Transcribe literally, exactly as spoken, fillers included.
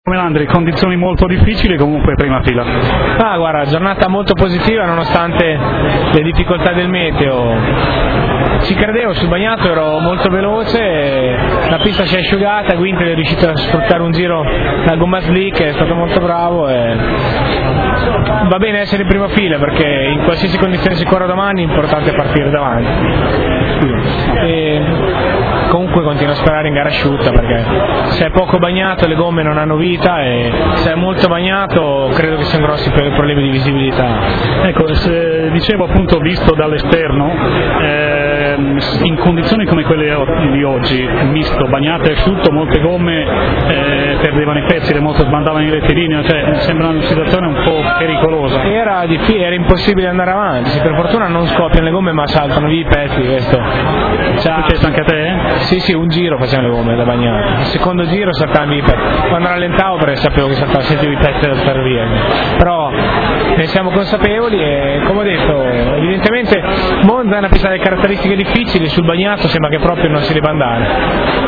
Melandri, condizioni molto difficili, comunque prima fila. Ah, guarda, giornata molto positiva nonostante le difficoltà del meteo. Ci credevo, sul bagnato ero molto veloce, la pista si è asciugata, Guinter è riuscito a sfruttare un giro da gomma slick, è stato molto bravo e va bene essere in prima fila perché in qualsiasi condizione si corra domani è importante partire davanti. E comunque continuo a sperare in gara asciutta perché se è poco bagnato le gomme non hanno vita e se è molto bagnato credo che siano grossi problemi di visibilità. Ecco, se, dicevo appunto visto dall'esterno, eh, in condizioni come quelle di oggi, misto, bagnato e asciutto, molte gomme eh, perdevano i pezzi, le moto sbandavano in rettilineo, cioè sembra una situazione un po' pericolosa. Era, difficile, era impossibile andare avanti, per fortuna non scoppiano le gomme ma saltano via i pezzi, questo. È successo anche a te? Eh? Sì, sì, un giro facevano le gomme da bagnato, il secondo giro saltavano via i pezzi, quando rallentavo perché sapevo che saltavano sentivo i pezzi della ferrovia, però ne siamo consapevoli e come ho detto, evidentemente Monza è una pista delle caratteristiche difficili, sul bagnato sembra che proprio non si debba andare.